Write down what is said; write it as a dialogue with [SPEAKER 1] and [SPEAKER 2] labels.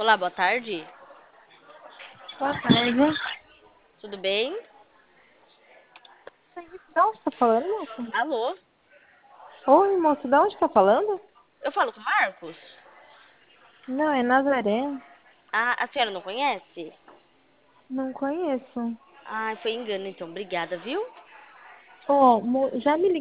[SPEAKER 1] Olá, boa tarde.
[SPEAKER 2] Boa tarde.
[SPEAKER 1] Tudo bem?
[SPEAKER 2] De onde tá falando, moça?
[SPEAKER 1] Alô?
[SPEAKER 2] Oi, moça, de onde tá falando?
[SPEAKER 1] Eu falo com o Marcos?
[SPEAKER 2] Não, é Nazaré.
[SPEAKER 1] Ah, a senhora não conhece?
[SPEAKER 2] Não conheço.
[SPEAKER 1] Ah, foi engano então. Obrigada, viu?
[SPEAKER 2] Ó, já me